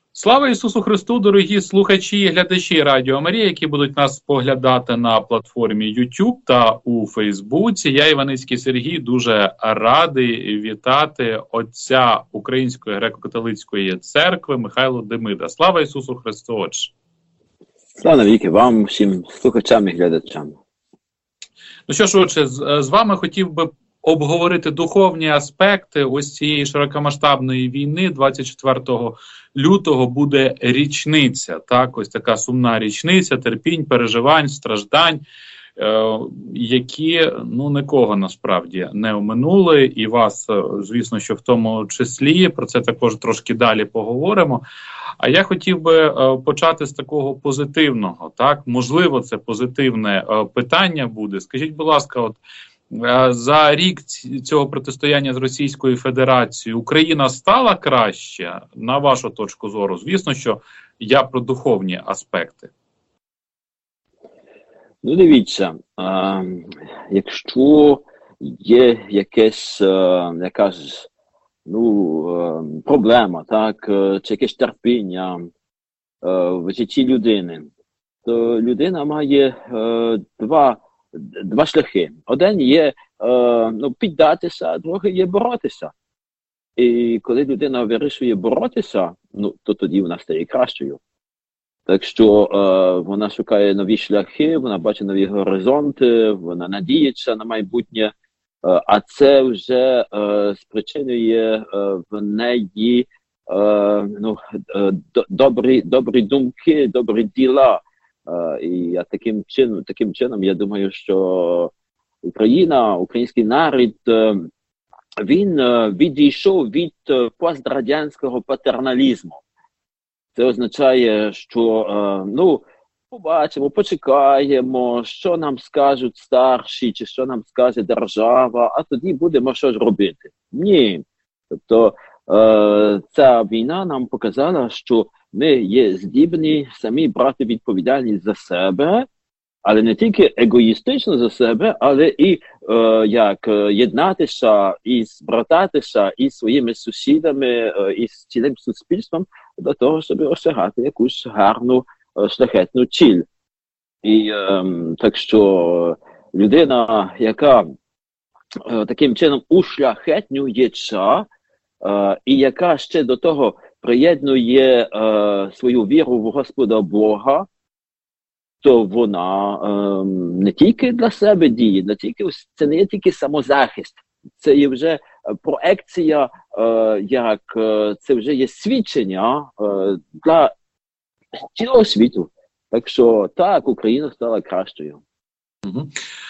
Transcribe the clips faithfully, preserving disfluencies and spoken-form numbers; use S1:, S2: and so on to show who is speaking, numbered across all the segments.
S1: Слава Ісусу Христу, дорогі слухачі і глядачі Радіо Марія, які будуть нас споглядати на платформі YouTube та у Фейсбуці. Я, Іваницький Сергій, дуже радий вітати отця Української греко-католицької церкви Михайла Демида. Слава Ісусу Христу, Отче!
S2: Слава навіки вам, всім слухачам і глядачам.
S1: Ну що ж, Отче, з, з вами хотів би обговорити духовні аспекти ось цієї широкомасштабної війни. Двадцять четвертого лютого буде річниця, так, ось така сумна річниця терпінь, переживань, страждань, е, які, ну, нікого насправді не оминули, і вас, звісно, що в тому числі, про це також трошки далі поговоримо. А я хотів би е, почати з такого позитивного, так, можливо, це позитивне е, питання буде. Скажіть, будь ласка, от, за рік цього протистояння з Російською Федерацією Україна стала краще, на вашу точку зору? Звісно, що я про духовні аспекти.
S2: Ну, дивіться, а, якщо є якась, а, якась ну, а, проблема, так, чи якесь терпіння а, в житті людини, то людина має а, два Два шляхи. Один є е, ну, піддатися, а другий є боротися. І коли людина вирішує боротися, ну, то тоді вона стає кращою. Так що е, вона шукає нові шляхи, вона бачить нові горизонти, вона надіється на майбутнє, е, а це вже е, спричинює е, в неї е, ну, е, добрі, добрі думки, добрі діла. Uh, і таким чином, таким чином, я думаю, що Україна, український народ, uh, він uh, відійшов від uh, пострадянського патерналізму. Це означає, що, uh, ну, побачимо, почекаємо, що нам скажуть старші, чи що нам скаже держава, а тоді будемо щось робити. Ні. Тобто, uh, ця війна нам показала, що ми є здібні самі брати відповідальність за себе, але не тільки егоїстично за себе, але і е, як єднатися і брататися із своїми сусідами, е, із цілим суспільством для того, щоб осягати якусь гарну е, шляхетну ціль. І е, так що людина, яка е, таким чином ушляхетнюється, е, і яка ще до того приєднує е, свою віру в Господа Бога, то вона е, не тільки для себе діє, не тільки, це не є тільки самозахист, це є вже проекція, е, як е, це вже є свідчення е, для цілого світу. Так що так, Україна стала кращою.
S1: Угу.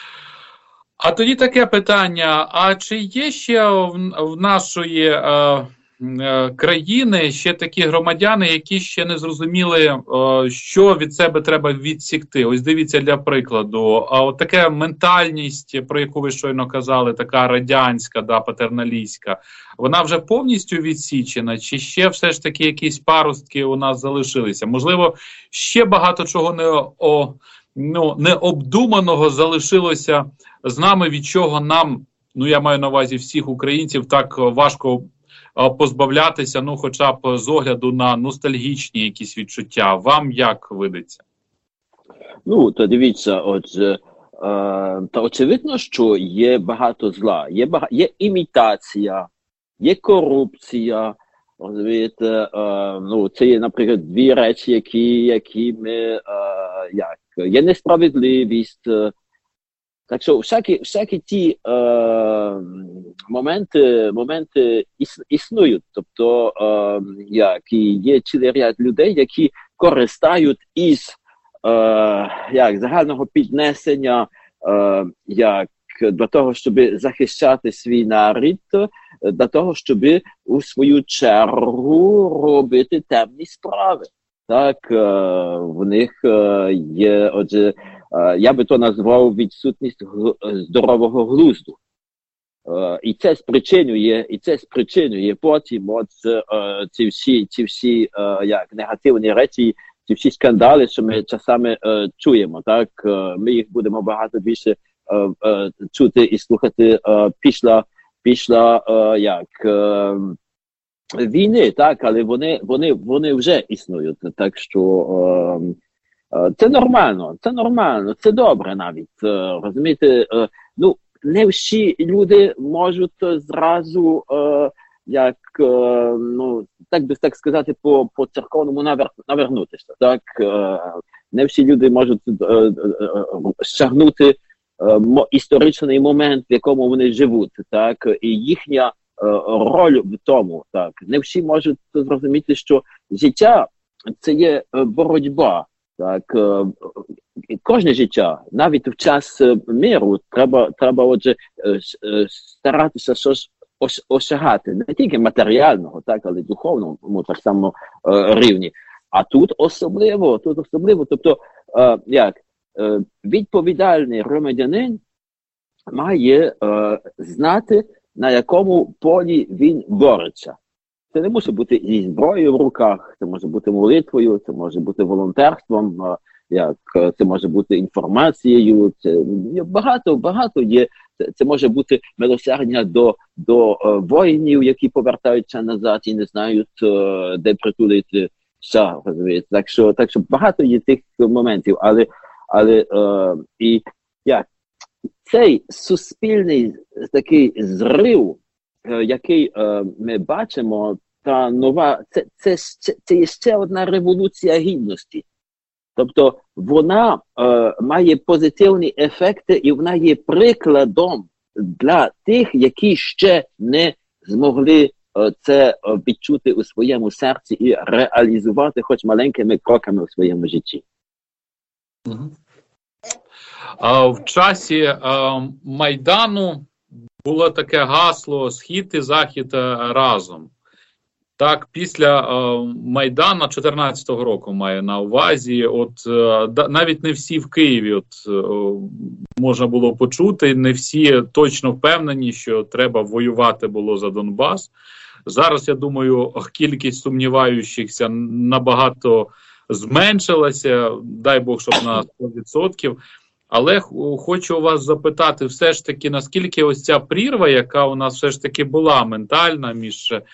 S1: А тоді таке питання, а чи є ще в, в нашої е, країни ще такі громадяни, які ще не зрозуміли, що від себе треба відсікти? Ось дивіться, для прикладу, от така ментальність, про яку ви щойно казали, така радянська, да, патерналістська, вона вже повністю відсічена, чи ще все ж таки якісь паростки у нас залишилися? Можливо, ще багато чого не, о, ну, необдуманого залишилося з нами, від чого нам, ну я маю на увазі всіх українців, так важко позбавлятися, ну, хоча б з огляду на ностальгічні якісь відчуття. Вам як видиться?
S2: Ну, то дивіться, отже, е, та очевидно, що є багато зла. Є, бага... є імітація, є корупція, розумієте, е, ну, це є, наприклад, дві речі, які, які ми, е, як, є несправедливість. Так що всякі, всякі ті е, моменти, моменти іс, існують. Тобто, е, як, і є цілий ряд людей, які користають із е, як, загального піднесення е, як, для того, щоб захищати свій народ, для того, щоб у свою чергу робити темні справи. Так, е, в них е, є, отже, я би то назвав відсутність здорового глузду. І це спричинює, і це спричинює потім от ці всі, ці всі як негативні речі, ці всі скандали, що ми часами чуємо. Так, ми їх будемо багато більше чути і слухати після, після як війни, так, але вони, вони, вони вже існують. Так що е, е, це нормально, це нормально, це добре навіть. Е, розумієте, е, ну, не всі люди можуть зразу, е, як, е, ну, так би так сказати, по, по церковному навер, навернутися. Так? Е, не всі люди можуть е, е, щагнути е, історичний момент, в якому вони живуть. Так? І їхня е, роль в тому. Так? Не всі можуть зрозуміти, що життя – це є боротьба. Так, кожне життя, навіть в час миру, треба, треба отже, старатися щось осягати, не тільки матеріального, так, але й духовному, так само рівні. А тут особливо, тут особливо, тобто, як, відповідальний громадянин має знати, на якому полі він бореться. Це не може бути зі зброєю в руках, це може бути молитвою, це може бути волонтерством, як, це може бути інформацією, це багато, багато є. Це, це може бути милосердя до, до uh, воїнів, які повертаються назад і не знають, uh, де притулитися. Так що, так що багато є тих моментів, але, але uh, і, як, цей суспільний такий зрив, який е, ми бачимо, та нова, це, це, це, це є ще одна революція гідності. Тобто вона е, має позитивні ефекти і вона є прикладом для тих, які ще не змогли е, це відчути у своєму серці і реалізувати хоч маленькими кроками у своєму житті.
S1: Угу. А в часі а, Майдану було таке гасло «Схід і Захід разом». Так, після е, Майдану чотирнадцятого року маю на увазі, от е, да, навіть не всі в Києві от, е, можна було почути, не всі точно впевнені, що треба воювати було за Донбас. Зараз, я думаю, кількість сумніваючихся набагато зменшилася, дай Бог, щоб на сто відсотків. Але хочу у вас запитати, все ж таки, наскільки ось ця прірва, яка у нас все ж таки була ментальна між е,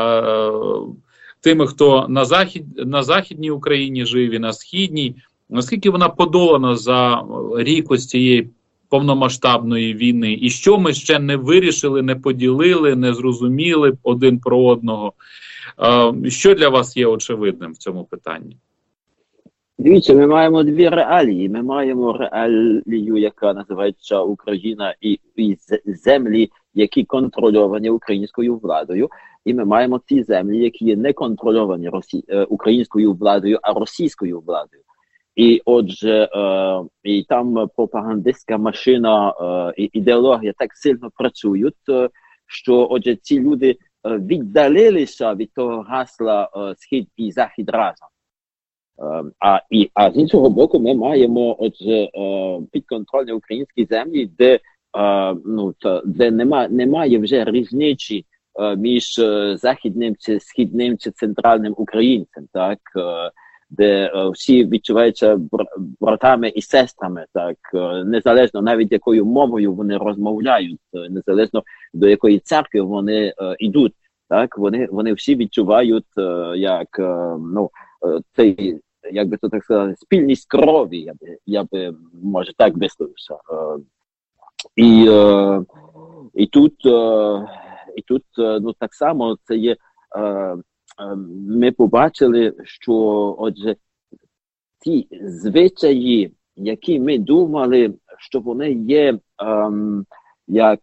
S1: тими, хто на, захід, на Західній Україні жив і на Східній, наскільки вона подолана за рік ось цієї повномасштабної війни? І що ми ще не вирішили, не поділили, не зрозуміли один про одного? Е, що для вас є очевидним в цьому питанні?
S2: Дивіться, ми маємо дві реалії. Ми маємо реалію, яка називається Україна і, і землі, які контрольовані українською владою. І ми маємо ці землі, які є не контрольовані Росі... українською владою, а російською владою. І отже, е, і там пропагандистська машина е, і ідеологія так сильно працюють, е, що отже ці люди е, віддалилися від того гасла е, «Схід і Захід разом». Uh, а, і, а з іншого боку ми маємо отже, uh, підконтрольні українські землі, де, uh, ну, та, де нема, немає вже різниці uh, між uh, західним чи східним чи центральним українцем, так, uh, де uh, всі відчуваються братами і сестрами, так, uh, незалежно навіть якою мовою вони розмовляють, uh, незалежно до якої церкви вони uh, йдуть, так, вони, вони всі відчувають uh, як, uh, ну, цей, як би то так сказати, спільність крові, я би, я би може так висловився. І, і тут, і тут ну, так само це є, ми побачили, що отже, ті звичаї, які ми думали, що вони є як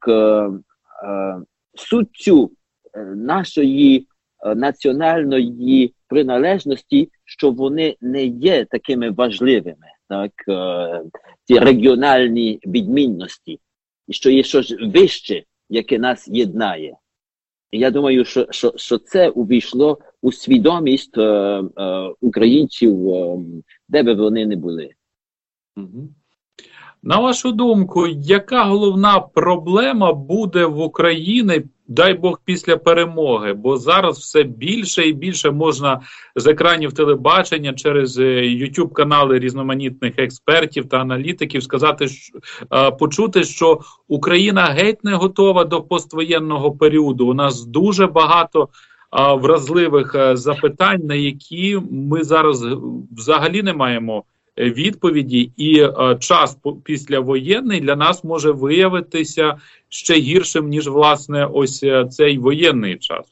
S2: суттю нашої національної приналежності, що вони не є такими важливими, так, е, ці регіональні відмінності, і що є щось вище, яке нас єднає. І я думаю, що, що, що це увійшло у свідомість е, е, українців, е, де би вони не були.
S1: Угу. На вашу думку, яка головна проблема буде в Україні, дай Бог, після перемоги? Бо зараз все більше і більше можна з екранів телебачення через ютуб-канали різноманітних експертів та аналітиків сказати, почути, що Україна геть не готова до поствоєнного періоду. У нас дуже багато а, вразливих а, запитань, на які ми зараз взагалі не маємо відповіді, і а, час післявоєнний для нас може виявитися ще гіршим, ніж, власне, ось цей воєнний час.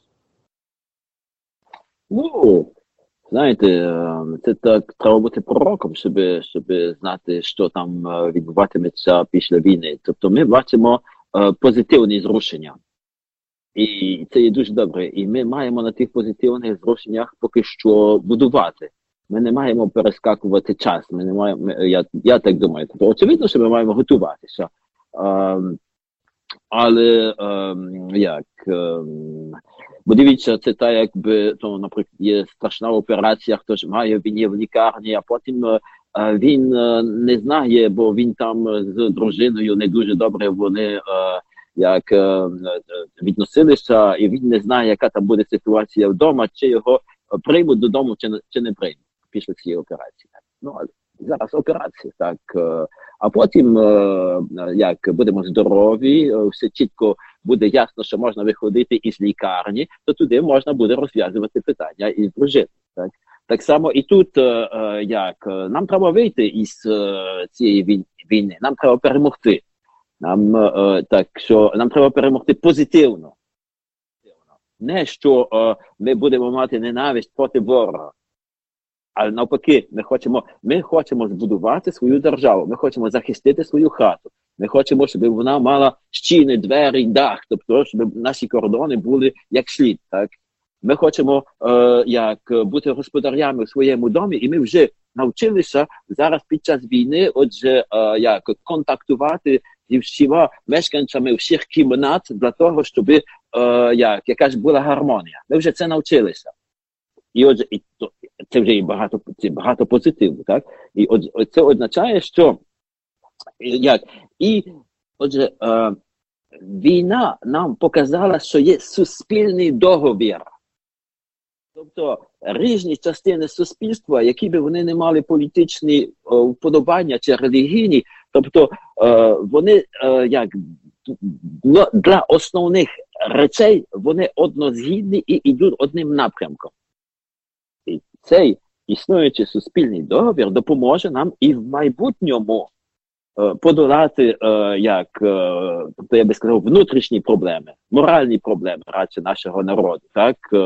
S2: Ну, знаєте, це так, треба бути пророком, щоб, щоб знати, що там відбуватиметься після війни. Тобто ми бачимо е, позитивні зрушення. І це є дуже добре. І ми маємо на тих позитивних зрушеннях поки що будувати. Ми не маємо перескакувати час. Ми не маємо, я, я так думаю. Тобто, очевидно, що ми маємо готуватися. Е, але е, як... Е, Бо дивіться, це так, якби, то, наприклад, є страшна операція, хтось має, він є в лікарні, а потім е, він е, не знає, бо він там з дружиною не дуже добре вони е, як е, відносилися, і він не знає, яка там буде ситуація вдома, чи його приймуть додому, чи, чи не приймуть після цієї операції. Ну, зараз операція, так. Е, а потім, е, як будемо здорові, е, все чітко буде ясно, що можна виходити із лікарні, то туди можна буде розв'язувати питання із дружиною. Так? Так само і тут, е, е, як нам треба вийти із е, цієї війни, нам треба перемогти. Нам, е, так, що, нам треба перемогти позитивно. Не, що е, ми будемо мати ненависть проти ворога. Але навпаки, ми хочемо, ми хочемо збудувати свою державу, ми хочемо захистити свою хату, ми хочемо, щоб вона мала стіни, двері, дах, тобто, щоб наші кордони були як слід, так? Ми хочемо е, як, бути господарями в своєму домі, і ми вже навчилися зараз під час війни, отже, е, як, контактувати зі всіма мешканцями всіх кімнат для того, щоб е, як, якась була гармонія. Ми вже це навчилися. І отже, і то, це вже і багато, це багато позитиву, так? І отже, це означає, що як, і отже, е, війна нам показала, що є суспільний договір. Тобто різні частини суспільства, які би вони не мали політичні е, вподобання чи релігійні, тобто е, вони е, як для, для основних речей вони однозгідні і йдуть одним напрямком. І цей існуючий суспільний договір допоможе нам і в майбутньому е, подолати, е, як, е, тобто я би сказав, внутрішні проблеми, моральні проблеми радше нашого народу. Так, е,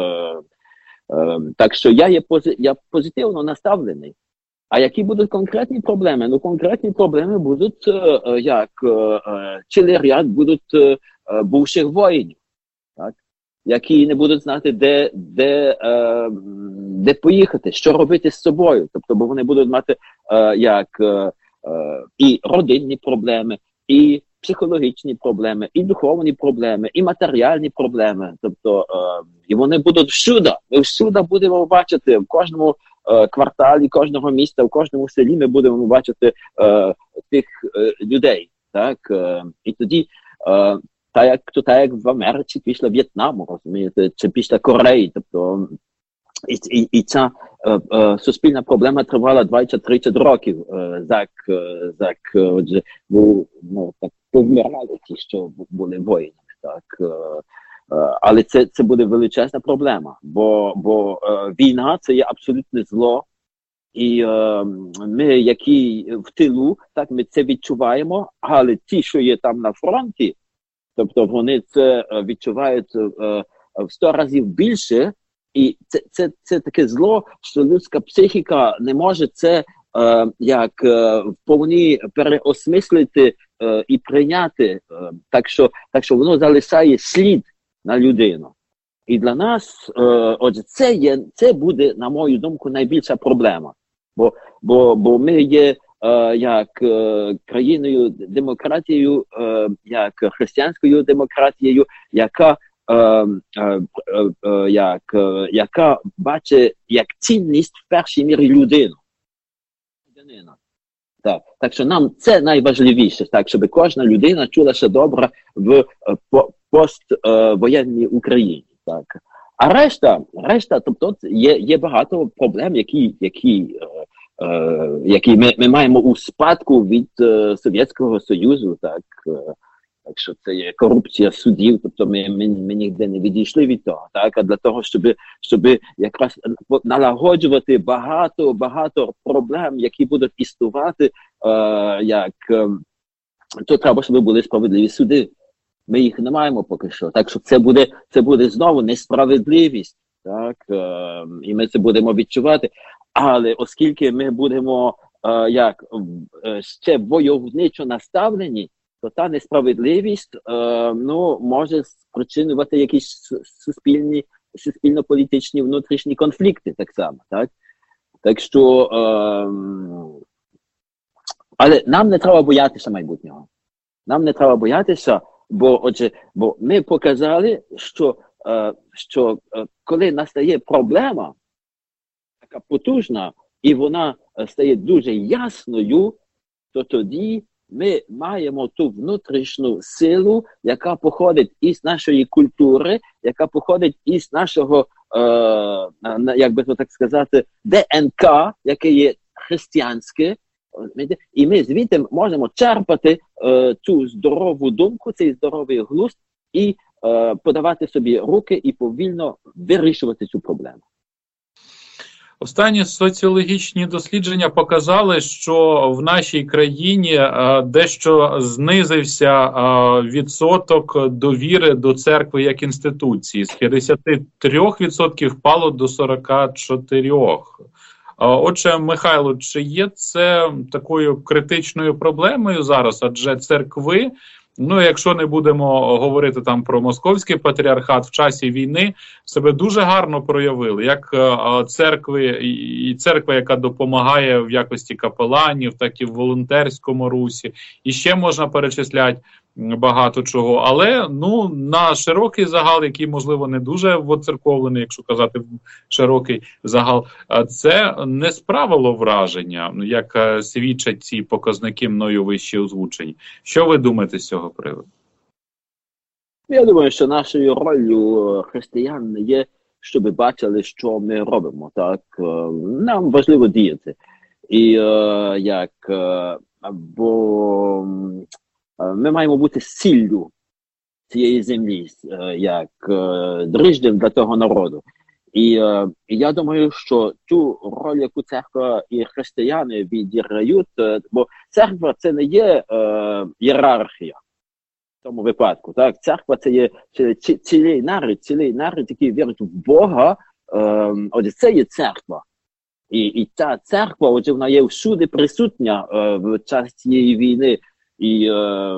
S2: е, так що я є пози, я позитивно наставлений. А які будуть конкретні проблеми? Ну, конкретні проблеми будуть, е, як е, цілий ряд будуть е, бувших воїнів, так? Які не будуть знати, де, де, е, де поїхати, що робити з собою. Тобто, бо вони будуть мати е, як, е, і родинні проблеми, і психологічні проблеми, і духовні проблеми, і матеріальні проблеми. Тобто, е, і вони будуть всюди. Ми всюди будемо бачити, в кожному е, кварталі, кожного міста, в кожному селі ми будемо бачити е, тих е, людей. Так? Е, і тоді... Е, Та як, то так як в Америці після В'єтнаму, розумієте, чи після Кореї. Тобто, і, і, і ця е, е, суспільна проблема тривала двадцять-тридцять років. Е, так, е, так, отже, бо, ну, так, повмирали ті, що були воїнами. Так, е, е, але це, це буде величезна проблема, бо, бо е, війна – це є абсолютне зло. І е, ми, які в тилу, так, ми це відчуваємо, але ті, що є там на фронті, тобто вони це відчувають е, в сто разів більше, і це, це, це таке зло, що людська психіка не може це е, як е, вповні переосмислити е, і прийняти, е, так, що, так що воно залишає слід на людину. І для нас, е, отже, це, є, це буде, на мою думку, найбільша проблема. Бо, бо, бо ми є Uh, як uh, країною, демократією, uh, як християнською демократією, яка, uh, uh, uh, uh, як, uh, яка бачить як цінність в першій мірі людину. Так, так що нам це найважливіше, так, щоб кожна людина чулася добре в uh, поствоєнній uh, Україні. Так. А решта, решта, тобто є, є багато проблем, які, які uh, Uh, які ми, ми маємо у спадку від uh, Совєтського Союзу, так, uh, Так що це є корупція судів, тобто ми, ми, ми ніде не відійшли від того, так? А для того, щоб, щоб якраз налагоджувати багато, багато проблем, які будуть існувати, е, як, е, то треба, щоб були справедливі суди. Ми їх не маємо поки що. Так що це буде, це буде знову несправедливість, так? Е, і ми це будемо відчувати. Але оскільки ми будемо е, як, е, ще войовничо наставлені, то та несправедливість е, ну, може спричинювати якісь суспільні, суспільно-політичні внутрішні конфлікти так само. Так, так що, е, але нам не треба боятися майбутнього. Нам не треба боятися, бо, отже, бо ми показали, що, е, що е, коли настає проблема, така потужна, і вона стає дуже ясною, то тоді ми маємо ту внутрішню силу, яка походить із нашої культури, яка походить із нашого, е, як би то так сказати, ДНК, яке є християнське. І ми звідти можемо черпати е, цю здорову думку, цей здоровий глузд і е, подавати собі руки і повільно вирішувати цю проблему.
S1: Останні соціологічні дослідження показали, що в нашій країні а, дещо знизився а, відсоток довіри до церкви як інституції. З п'ятдесят три відсотки впало до сорок чотири відсотки. Отже, Михайло, чи є це такою критичною проблемою зараз? Адже церкви, ну, якщо не будемо говорити там про московський патріархат, в часі війни себе дуже гарно проявили, як е, церкви, і церква, яка допомагає в якості капеланів, так і в волонтерському русі. І ще можна перечисляти багато чого. Але, ну, на широкий загал, який, можливо, не дуже воцерковлений, якщо казати широкий загал, це не справило враження, як свідчать ці показники мною вище озвучені. Що ви думаєте з цього приводу?
S2: Я думаю, що нашою ролью християн є, щоб бачили, що ми робимо. Так? Нам важливо діяти. І е, як, е, бо ми маємо бути сіллю цієї землі, як дриждем для того народу. І е, я думаю, що ту роль, яку церква і християни відіграють, бо церква – це не є е, ієрархія в тому випадку. Так? Церква – це є цілий народ, цілий народ, який вірить в Бога, е, отже, це є церква. І, і ця церква, отже, вона є всюди присутня е, в час цієї війни. І, е,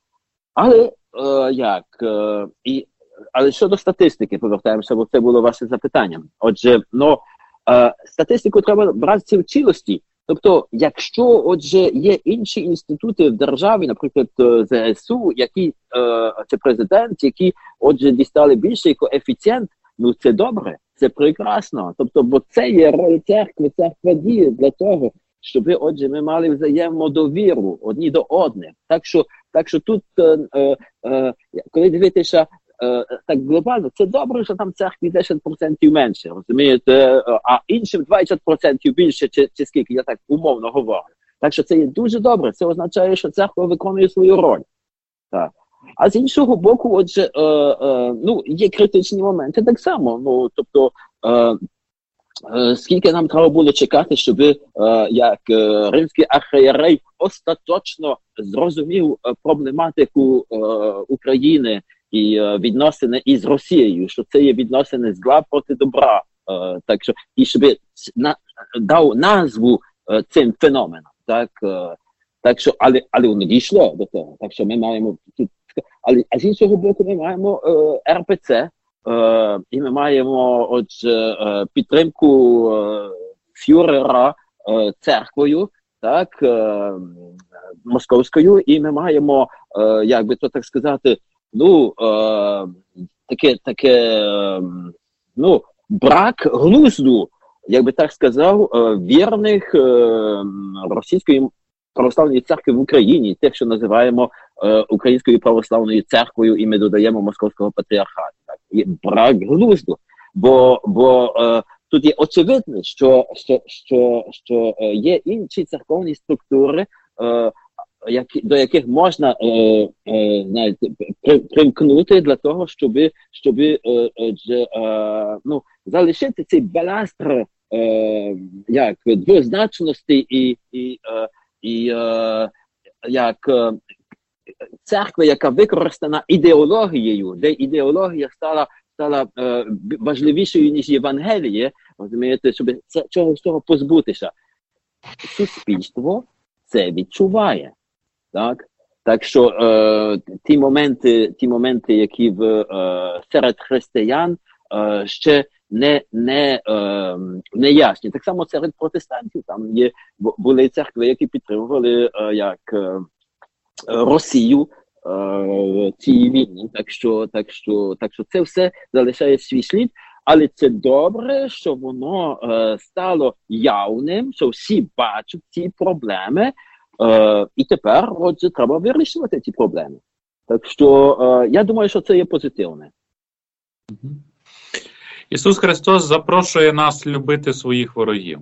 S2: але, е, як, е, і, але щодо статистики, повертаємося, бо це було ваше запитання. Отже, ну, е, статистику треба брати в цілості. Тобто, якщо, отже, є інші інститути в державі, наприклад, ЗСУ, які, е, це президент, які, отже, дістали більший коефіцієнт, ну, це добре, це прекрасно. Тобто, бо це є роль церкви, церква діє для того, щоб, отже, ми мали взаємодовіру одні до одних. Так що, так що тут, е, е, коли дивитися е, так глобально, це добре, що там церкві десять відсотків менше, розумієте, а іншим двадцять відсотків більше, чи, чи скільки, я так умовно говорю. Так що це є дуже добре, це означає, що церква виконує свою роль. Так. А з іншого боку, отже, е, е, ну, є критичні моменти так само, ну, тобто, е, скільки нам треба було чекати, щоб е, як е, римський архієрей остаточно зрозумів е, проблематику е, України і е, відносини із Росією, що це є відносини зла проти добра, е, так що і щоб на, дав назву е, цим феноменам, так, е, так що, але, але воно дійшло до того, так що ми маємо тут, але а з іншого боку ми маємо е, ер пе це. Uh, і ми маємо отже, uh, підтримку uh, фюрера uh, церквою, так, uh, московською, і ми маємо, uh, як би то так сказати, ну, uh, таке, таке, uh, ну, брак глузду, як би так сказав, uh, вірних uh, російської православної церкви в Україні, те, що називаємо е, Українською православною церквою, і ми додаємо Московського патріархату. Так? Є брак глузду, бо, бо е, тут є очевидно, що, що, що, що е, є інші церковні структури, е, які, до яких можна е, е, знаєте, при, примкнути для того, щоб, щоб е, е, е, ну, залишити цей баластр е, як двозначності і, і, е, і е, як е, церкви, яка використана ідеологією, де ідеологія стала, стала е, важливішою, ніж Євангеліє, розумієте, щоб цього, цього позбутися. Суспільство це відчуває. Так, так що е, ті моменти, ті моменти, які в е, серед християн е, ще не, не, е, не ясні. Так само серед протестантів там є були церкви, які підтримували е, як е, Росію е, в цій війні. Так що, так що, так що це все залишає свій слід. Але це добре, що воно е, стало явним, що всі бачать ці проблеми. Е, і тепер, отже, треба вирішувати ці проблеми. Так що, е, я думаю, що це є позитивне.
S1: Ісус Христос запрошує нас любити своїх ворогів.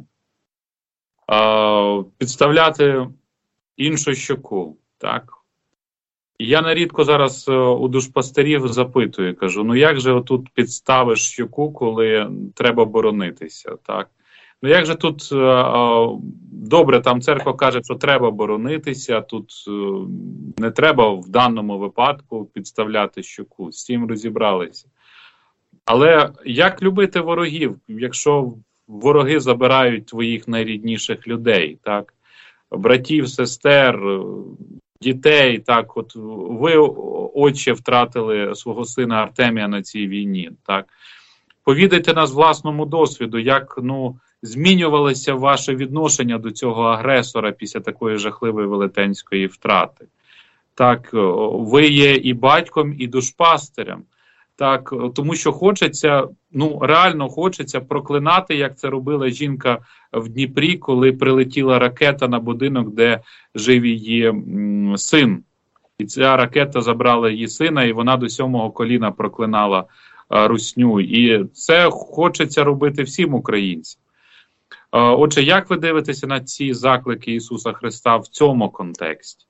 S1: Е, підставляти іншу щоку, так? Я нерідко зараз у душпастерів запитую, кажу, ну як же отут підставиш щоку, коли треба боронитися, так? Ну як же тут, добре, там церква каже, що треба боронитися, тут не треба в даному випадку підставляти щоку, з цим розібралися. Але як любити ворогів, якщо вороги забирають твоїх найрідніших людей, так? Братів, сестер, дітей, так, от ви, отче, втратили свого сина Артемія на цій війні, так. Повідайте нас власному досвіду, як, ну, змінювалося ваше відношення до цього агресора після такої жахливої велетенської втрати. Так, ви є і батьком, і душпастирем. Так, тому що хочеться, ну, реально хочеться проклинати, як це робила жінка в Дніпрі, коли прилетіла ракета на будинок, де жив її м, син. І ця ракета забрала її сина, і вона до сьомого коліна проклинала а, русню. І це хочеться робити всім українцям. А, отже, як ви дивитеся на ці заклики Ісуса Христа в цьому контексті?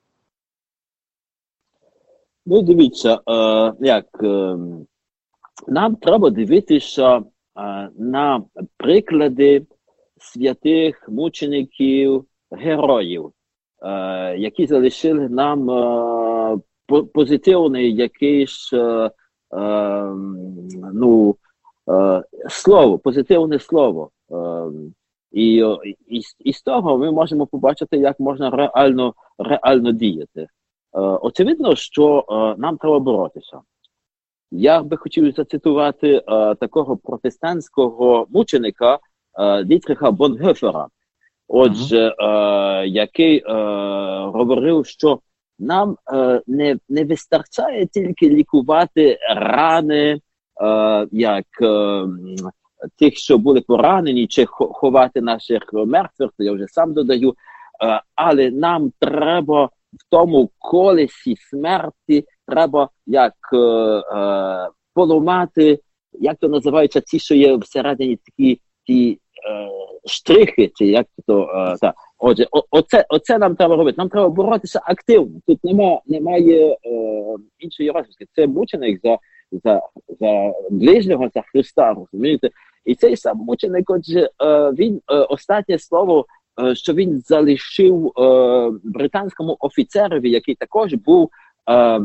S2: Ну, дивіться, е, як... Е... Нам треба дивитися а, на приклади святих мучеників, героїв, а, які залишили нам а, позитивне якесь а, а, ну, а, слово, позитивне слово. А, і, і, і з того ми можемо побачити, як можна реально, реально діяти. А, очевидно, що а, нам треба боротися. Я би хотів зацитувати а, такого протестантського мученика а, Дітріха Бонгофера, отже, а, який а, говорив, що нам а, не, не вистачає тільки лікувати рани, а, як а, тих, що були поранені, чи ховати наших мертвих, то я вже сам додаю, а, але нам треба в тому колесі смерті треба як е, е, поламати, як то називається, ті, що є всередині такі ті е, штрихи, чи як то, е, та. Отже, о, оце, оце нам треба робити. Нам треба боротися активно. Тут нема, немає е, іншої розв'язки. Це мученик за, за, за ближнього, за Христа, розумієте? І цей сам мученик, отже, е, він, е, останнє слово, що він залишив е, британському офіцерові, який також був е, е,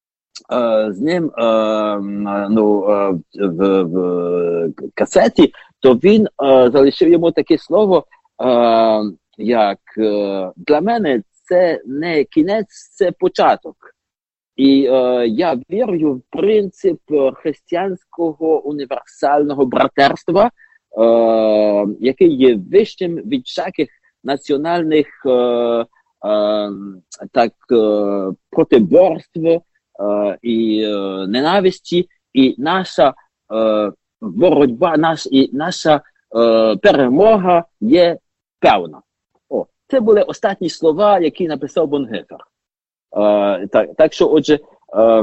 S2: з ним е, ну, е, в, в касеті, то він е, залишив йому таке слово, е, як е, для мене це не кінець, це початок. І е, я вірю в принцип християнського універсального братерства, е, який є вищим від всяких національних е, е, так, е, протиборств е, і е, ненависті, і наша е, боротьба, наш, і наша е, перемога є певна. О, це були останні слова, які написав Бонгофер. Е, так, так що, отже, е,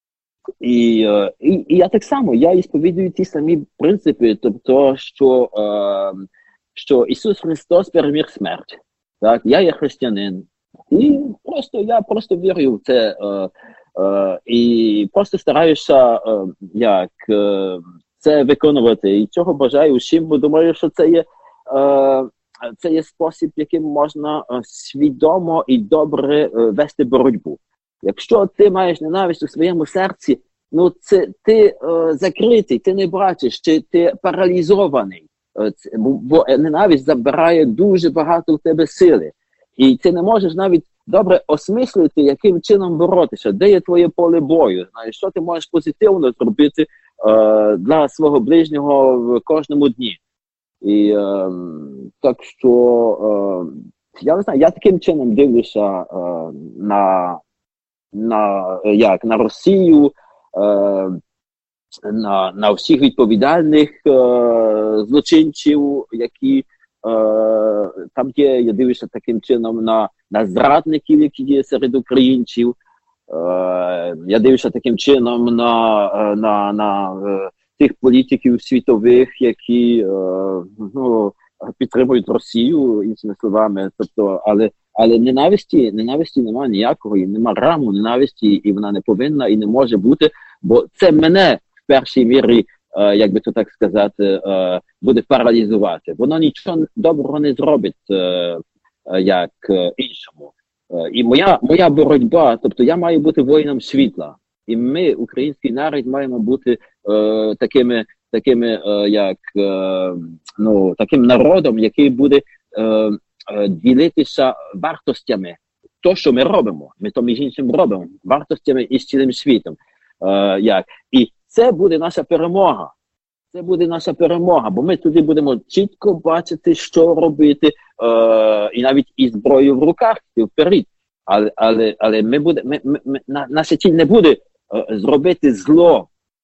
S2: і, е, і, і я так само, я ісповідую ті самі принципи, тобто, що е, що Ісус Христос переміг смерть. Так? Я є християнин, І просто я просто вірю в це. Е, е, і просто стараюся е, як, е, це виконувати. І цього бажаю усім, бо думаю, що це є, е, це є спосіб, яким можна е, свідомо і добре е, вести боротьбу. Якщо ти маєш ненависть у своєму серці, ну це ти е, закритий, ти не бачиш, чи ти паралізований. Е, це, бо, бо ненависть забирає дуже багато в тебе сили. І ти не можеш навіть добре осмислити, яким чином боротися, де є твоє поле бою, знаєш, що ти можеш позитивно зробити е, для свого ближнього в кожному дні. І е, так що, е, я не знаю, я таким чином дивлюся е, на, на, як, на Росію, е, на, на всіх відповідальних е, злочинців, які Е, там є, я дивлюся таким чином на, на зрадників, які є серед українців. Е, я дивлюся таким чином на, на, на е, тих політиків світових, які е, ну, підтримують Росію, іншими словами. Тобто, але, але ненависті, ненависті немає ніякої, нема раму ненависті, і вона не повинна і не може бути, бо це мене в першій мірі, Uh, як би то так сказати, uh, буде паралізувати. Воно нічого доброго не зробить, uh, uh, як uh, іншому. Uh, і моя, моя боротьба, тобто я маю бути воїном світла. І ми, український народ, маємо бути uh, такими, такими uh, як, uh, ну, таким народом, який буде uh, uh, ділитися вартостями. То, що ми робимо, ми то між іншим робимо, вартостями із цілим світом. Uh, як. І це буде наша перемога. Це буде наша перемога, бо ми тоді будемо чітко бачити, що робити, е, і навіть із зброєю в руках і вперед. Але, але, але ми буде, ми, ми, ми, наша ціль не буде е, зробити зло.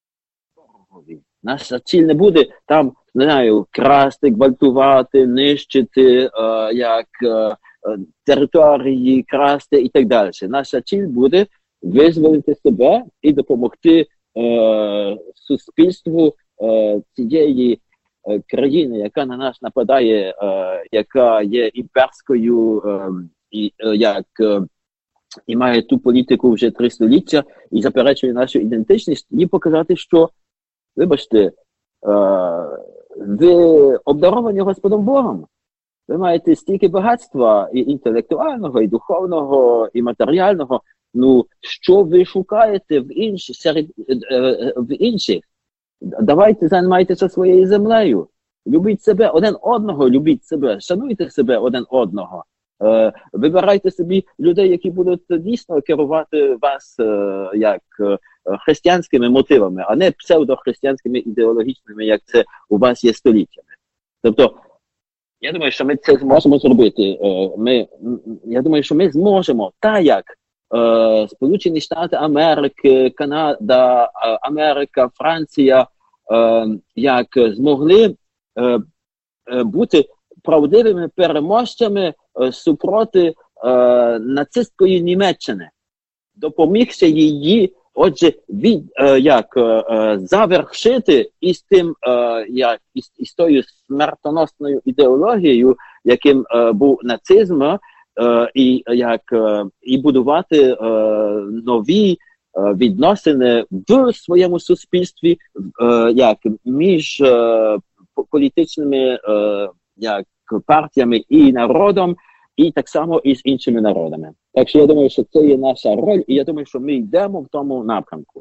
S2: Наша ціль не буде там, не знаю, красти, гвалтувати, нищити, е, як е, території, красти і так далі. Наша ціль буде визволити себе і допомогти Е, суспільству е, цієї е, країни, яка на нас нападає, е, яка є імперською, е, і, е, як, е, і має ту політику вже три століття і заперечує нашу ідентичність, і показати, що, вибачте, е, ви обдаровані Господом Богом. Ви маєте стільки багатства і інтелектуального, і духовного, і матеріального. Ну, що ви шукаєте в інших, серед, е, в інших? Давайте займайтеся своєю землею. Любіть себе один одного, любіть себе, шануйте себе один одного. Е, вибирайте собі людей, які будуть дійсно керувати вас е, як е, християнськими мотивами, а не псевдохристиянськими ідеологічними, як це у вас є століттями. Тобто, я думаю, що ми це зможемо зробити. Е, ми, я думаю, що ми зможемо, так як Е, Сполучені Штати Америки, Канада, Америка, Франція, е, як змогли е, е, бути правдивими переможцями е, супроти е, нацистської Німеччини, допомігши її, отже, від, е, як е, завершити із тим, е, як із, із тою смертоносною ідеологією, яким е, був нацизм. Uh, і як uh, і будувати uh, нові uh, відносини в своєму суспільстві, uh, як між uh, політичними uh, як партіями і народом, і так само і з іншими народами. Так що я думаю, що це є наша роль, і я думаю, що ми йдемо в тому напрямку.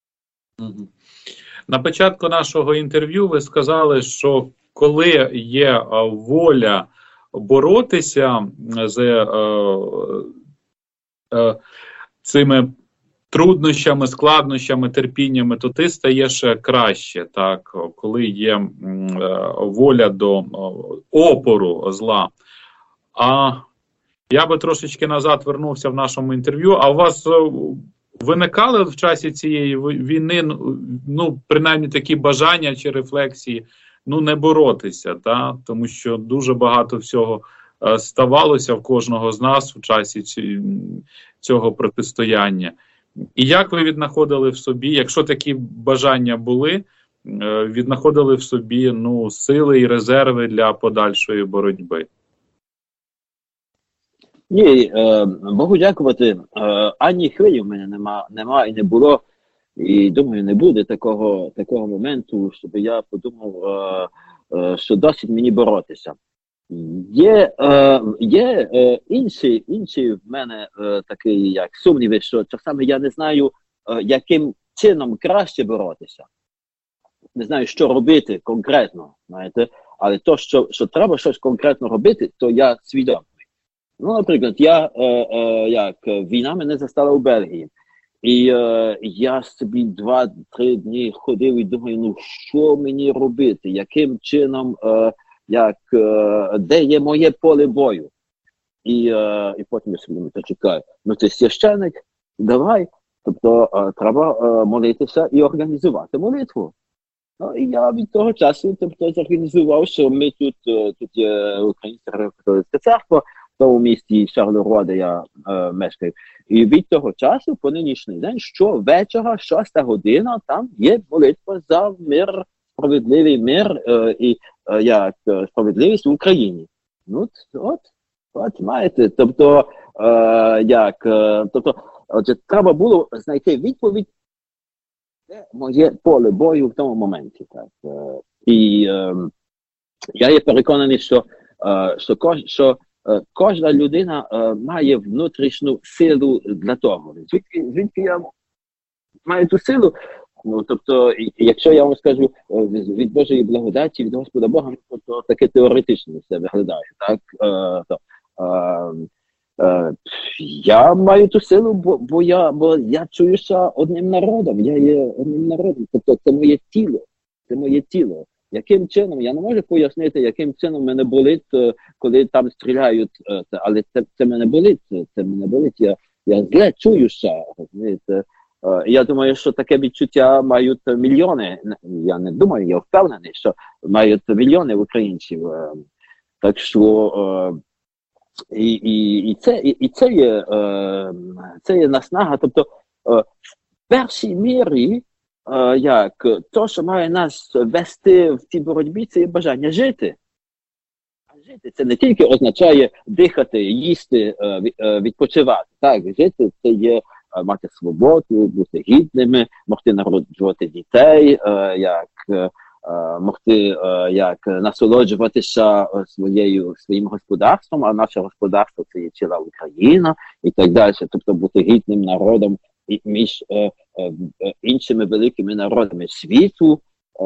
S1: На початку нашого інтерв'ю ви сказали, що коли є uh, воля боротися з е, е, цими труднощами, складнощами, терпіннями, то ти стаєш краще, так, коли є е, воля до е, опору зла. А я би трошечки назад вернувся в нашому інтерв'ю. А у вас е, виникали в часі цієї війни, ну, принаймні такі бажання чи рефлексії, ну, не боротися, та? Тому що дуже багато всього е, ставалося в кожного з нас в часі ці, цього протистояння. І як ви віднаходили в собі, якщо такі бажання були, е, віднаходили в собі, ну, сили і резерви для подальшої боротьби?
S2: Ні, е, Богу дякувати, е, ані хвилі в мене нема, нема і не було. І думаю, не буде такого такого моменту, щоб я подумав, е, е, що досить мені боротися. Є е, є е, інші, інші в мене е, такі як сумніви, що часами я не знаю, е, яким чином краще боротися. Не знаю, що робити конкретно, знаєте, але то, що, що треба щось конкретно робити, то я свідомий. Ну, наприклад, я е, е, як війна мене застала у Бельгії. І е, я собі два-три дні ходив і думаю, ну що мені робити, яким чином, е, як, е, де є моє поле бою. І, е, і потім я собі думаю, чекаю, ну ти священник, давай, тобто е, треба е, молитися і організувати молитву. Ну, і я від того часу тобто, зорганізував, що ми тут, е, тут є Українська католицька церква, в тому місті Шарлеруа, де я е, мешкаю. І від того часу, по нинішній день, щовечора, шоста година, там є молитва за мир, справедливий мир е, і е, як е, справедливість в Україні. Ну, от, от маєте, тобто, е, як, е, тобто, отже, треба було знайти відповідь, де моє поле бою в тому моменті. Так. Е, і е, я є переконаний, що, е, що, кож, що е, кожна людина е, має внутрішню силу для того. Звідки, звідки я маю ту силу? Ну, тобто, якщо я вам скажу е, від Божої благодаті, від Господа Бога, то, то таке теоретично все виглядає. Так? Е, то, е, е, я маю ту силу, бо, бо, я, бо я чуюся одним народом, я є одним народом, тобто це моє тіло, це моє тіло. Яким чином, я не можу пояснити, яким чином мене болить, коли там стріляють, але це, це мене болить, це мене болить, я, я зле чуюся, розумієте. Я думаю, що таке відчуття мають мільйони, я не думаю, я впевнений, що мають мільйони українців. Так що і, і, і, це, і, і це є, це є наснага, тобто в першій мірі, Uh, як то, що має нас вести в цій боротьбі, це є бажання жити. А жити це не тільки означає дихати, їсти, відпочивати. Так, жити це є мати свободу, бути гідними, могти народжувати дітей, як могти як насолоджуватися своєю своїм господарством, а наше господарство це є ціла Україна і так далі. Тобто бути гідним народом і між е, е, іншими великими народами світу. Е,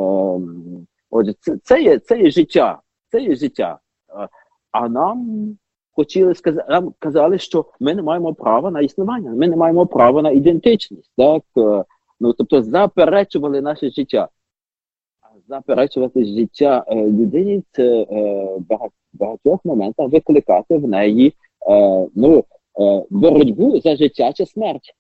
S2: отже, це, це, є, це є життя. Це є життя. Е, а нам хотіли сказати, нам казали, що ми не маємо права на існування, ми не маємо права на ідентичність. Так? Е, ну, тобто заперечували наше життя. А заперечувати життя е, людині – це е, багать, багатьох моментах викликати в неї е, ну, е, боротьбу за життя чи смерть.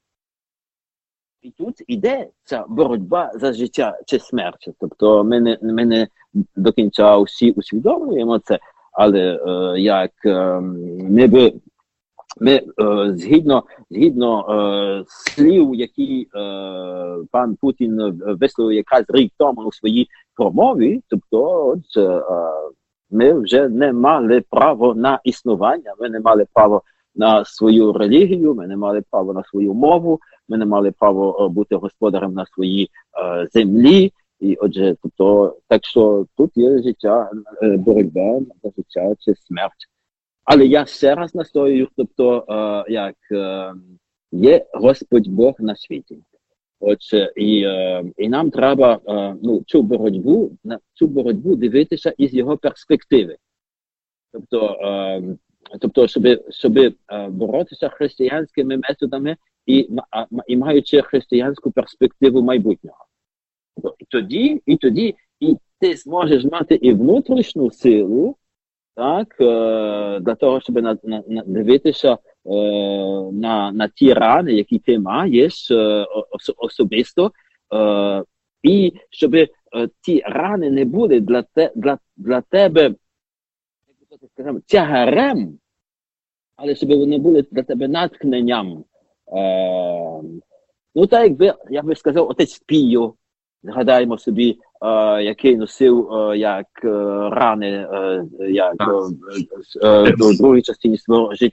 S2: І тут іде ця боротьба за життя чи смерть. Тобто ми не, ми не до кінця усі усвідомлюємо це, але е, як е, ми, би, ми е, згідно, згідно е, слів, які е, пан Путін висловив якраз рік тому у своїй промові, тобто от, е, ми вже не мали право на існування, ми не мали право на свою релігію, ми не мали право на свою мову, ми не мали право бути господарем на своїй е, землі. І отже, тобто, так що тут є життя, е, боротьба за життя чи смерть. Але я ще раз настоюю, тобто, е, як е, є Господь Бог на світі. Отже, і, е, і нам треба е, ну, цю боротьбу, на цю боротьбу дивитися із його перспективи. Тобто, е, тобто щоб, щоб е, боротися християнськими методами і, а, і маючи християнську перспективу майбутнього. І тоді, і тоді і ти зможеш мати і внутрішню силу, так, е, для того, щоб на, на, на, дивитися е, на, на ті рани, які ти маєш е, ос, особисто, е, і щоб е, ті рани не були для, те, для, для тебе, як би сказати, тягарем, але щоб вони були для тебе натхненням. Е, ну, так, якби, я би сказав, отець Піо, згадаємо собі, е, який носив е, як е, рани, е, як е, е, до другої частини свого життя.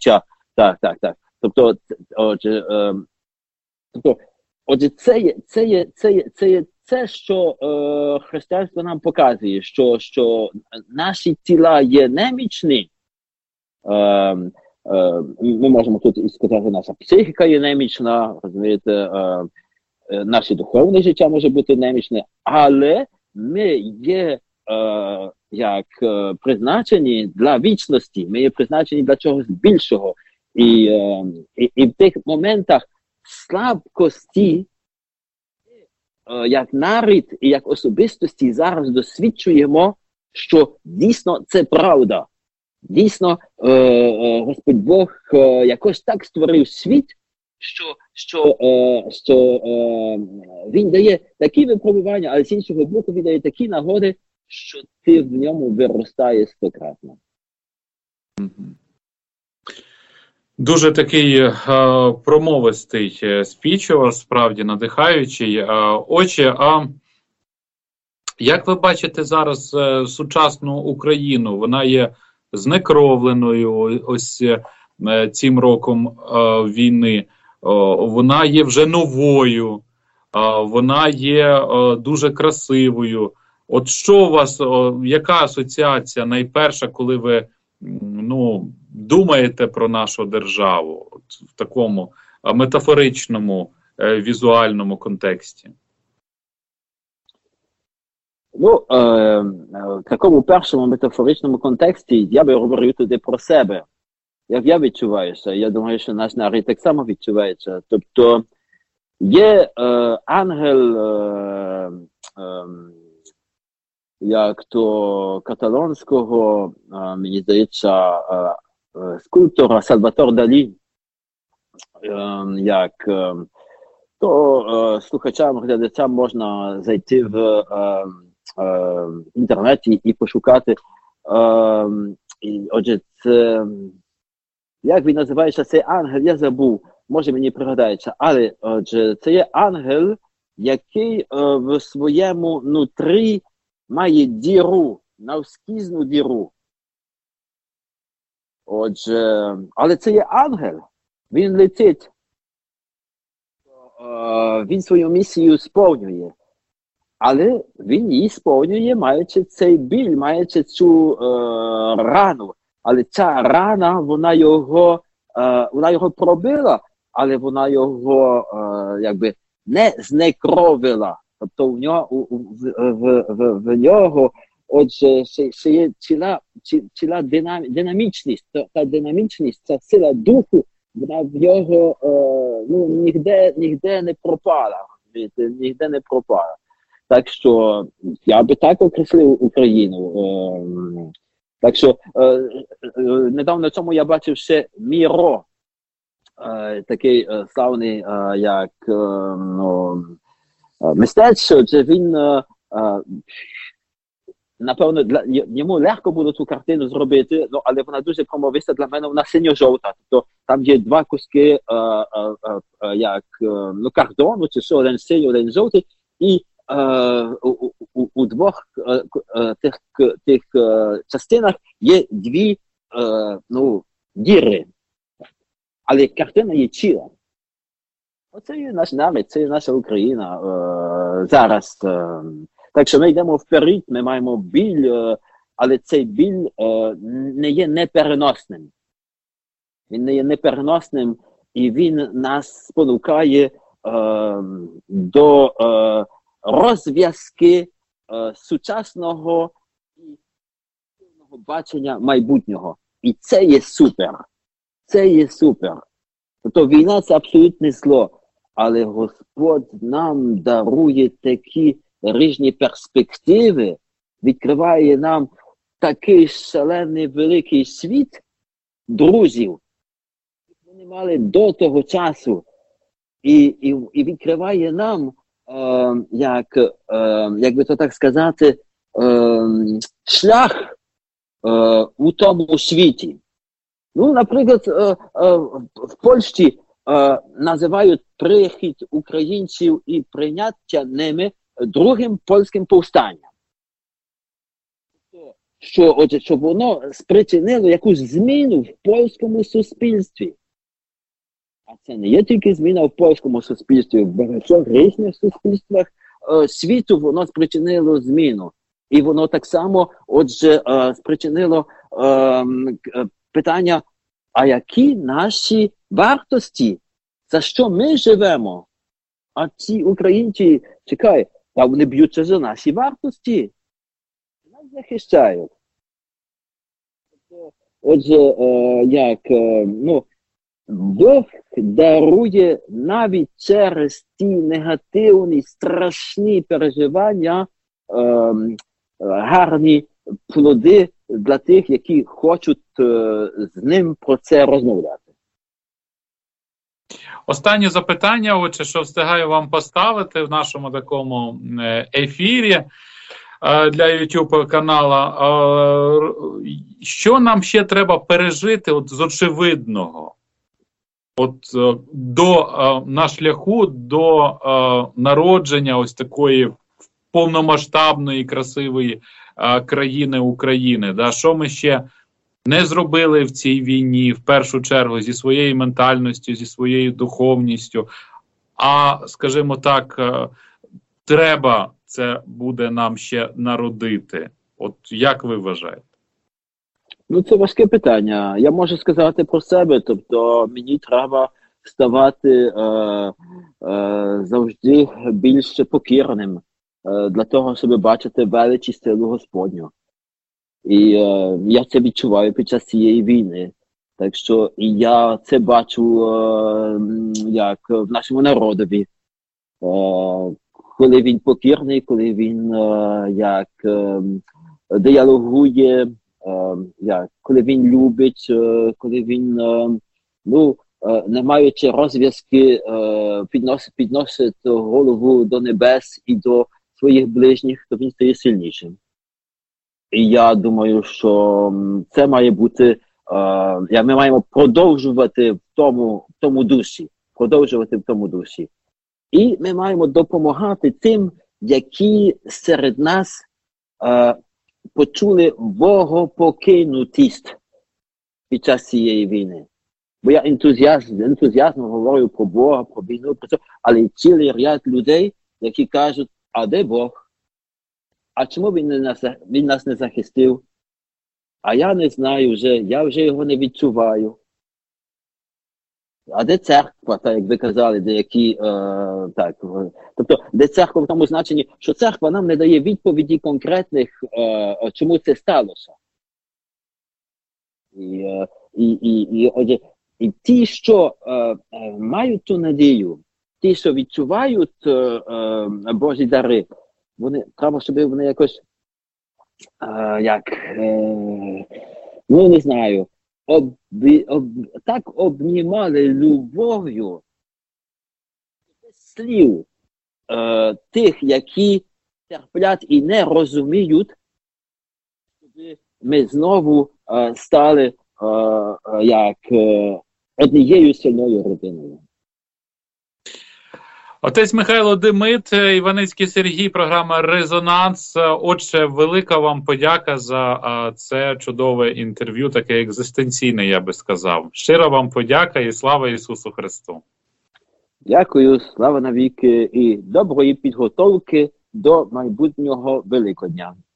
S2: Так, так, так. Тобто, отже, е, тобто, отже, це є, це є, це є, це є це, що е, християнство нам показує, що, що наші тіла є немічні. Е, е, ми можемо тут і сказати, наша психіка є немічна, розумієте, е, е, наше духовне життя може бути немічне, але ми є е, як е, призначені для вічності, ми є призначені для чогось більшого. І, е, і, і в тих моментах слабкості, е, як народ і як особистості зараз досвідчуємо, що дійсно це правда. Дійсно, е, е, Господь Бог е, якось так створив світ, що, що, е, що е, Він дає такі випробування, але з іншого боку Він дає такі нагоди, що ти в ньому виростає стократно.
S1: Дуже такий е, промовистий спіч у вас, справді надихаючий. Е, Отже, а як ви бачите зараз е, сучасну Україну? Вона є знекровленою ось е, цим роком е, війни. Е, вона є вже новою, е, вона є е, дуже красивою. От що у вас, е, яка асоціація найперша, коли ви ну, думаєте про нашу державу от, в такому е, метафоричному, е, візуальному контексті?
S2: Ну, е, е, в такому першому метафоричному контексті я би говорив туди про себе. Як я відчуваюся, я думаю, що наш народ так само відчувається. Тобто є е, ангел, е, е, як то каталонського, е, мені здається, е, е, скульптора Сальватор Далі, е, як е, то е, слухачам, глядачам можна зайти в е, е, інтернеті і пошукати. Е, і, отже, це, як він називається, цей ангел, я забув, може мені пригадається, але отже, це є ангел, який е, в своєму нутрі має діру, навскізну діру. Отже, але це є ангел, він летить. Е, він свою місію сповнює. Але він її сповнює, маючи цей біль, маючи цю е, рану. Але ця рана, вона його, е, вона його пробила, але вона його е, якби не знекровила. Тобто в нього, в, в, в, в нього отже, ще, ще є ціла, ціла динам, динамічність. Та, та динамічність, ця сила духу, вона в нього е, ну, ніде, ніде не пропала. Ніде не пропала. Так що я би так окреслив Україну. Е, так що е, е, недавно цьому я бачив ще Міро, е, такий е, славний, е, як е, ну, мистець, що він, е, е, напевно, для, йому легко було цю картину зробити, ну, але вона дуже промовиста для мене, вона синьо-жовта. Тобто там є два куски е, е, е, як, е, ну, кордону, чи що, один синій, один жовтий, і Uh, у, у, у двох uh, uh, тих, тих uh, частинах є дві uh, ну, діри. Але картина є ціла. Оце є наш народ, це є наша Україна uh, зараз. Uh, так що ми йдемо вперед, ми маємо біль, uh, але цей біль uh, не є непереносним. Він не є непереносним, і він нас спонукає uh, до uh, розв'язки е, сучасного і бачення майбутнього. І це є супер. Це є супер. Тобто війна – це абсолютне зло. Але Господь нам дарує такі різні перспективи, відкриває нам такий шалений великий світ друзів, які вони мали до того часу. І, і, і відкриває нам Uh, як, uh, як би то так сказати, uh, шлях uh, у тому світі. Ну, наприклад, uh, uh, в Польщі uh, називають прихід українців і прийняття ними другим польським повстанням. Що, отже, щоб воно спричинило якусь зміну в польському суспільстві. А це не є тільки зміна в польському суспільстві, в багатьох різних суспільствах е, світу воно спричинило зміну. І воно так само, отже, е, спричинило е, е, питання, а які наші вартості? За що ми живемо? А ці українці, чекай, та вони б'ються за наші вартості. Нас захищають. Отже, е, як, е, ну, Бог дарує навіть через ті негативні, страшні переживання е, гарні плоди для тих, які хочуть е, з ним про це розмовляти.
S1: Останнє запитання, отже, що встигаю вам поставити в нашому такому ефірі для YouTube канала. Що нам ще треба пережити от, з очевидного? От до на шляху до народження ось такої повномасштабної, красивої країни України. Да? Що ми ще не зробили в цій війні, в першу чергу, зі своєю ментальністю, зі своєю духовністю, а, скажімо так, треба це буде нам ще народити. От як ви вважаєте?
S2: Ну, це важке питання. Я можу сказати про себе, тобто мені треба ставати е, е, завжди більш покірним е, для того, щоб бачити велич і силу Господню. І е, я це відчуваю під час цієї війни. Так що і я це бачу е, як в нашому народові. Е, коли він покірний, коли він е, як е, діалогує, е, як, коли він любить, е, коли він, е, ну, е, не маючи розв'язки, е, підносить, підносить голову до небес і до своїх ближніх, то він стає сильнішим. І я думаю, що це має бути, е, ми маємо продовжувати в тому, в тому дусі, продовжувати в тому дусі. І ми маємо допомагати тим, які серед нас е, почули богопокинутість під час цієї війни. Бо я ентузіазм, ентузіазмом говорю про Бога, про війну, про це, але цілий ряд людей, які кажуть, а де Бог? А чому він, не нас, він нас не захистив? А я не знаю вже, я вже його не відчуваю. А де церква, так як ви казали, деякі, е, так, тобто, де церква в тому значенні, що церква нам не дає відповіді конкретних, е, чому це сталося. І, е, і, і, і, і, і ті, що е, е, мають ту надію, ті, що відчувають е, е, Божі дари, вони, треба, щоб вони якось, е, як, е, ну, не знаю, об, об, так обнімали любов'ю слів е, тих, які терплять і не розуміють, щоб ми знову е, стали е, як е, однією сильною родиною.
S1: Отець Михайло Демит, Іваницький Сергій, програма «Резонанс». Отже, велика вам подяка за а, це чудове інтерв'ю, таке екзистенційне, я би сказав. Щира вам подяка і слава Ісусу Христу.
S2: Дякую, слава навіки і доброї підготовки до майбутнього Великодня.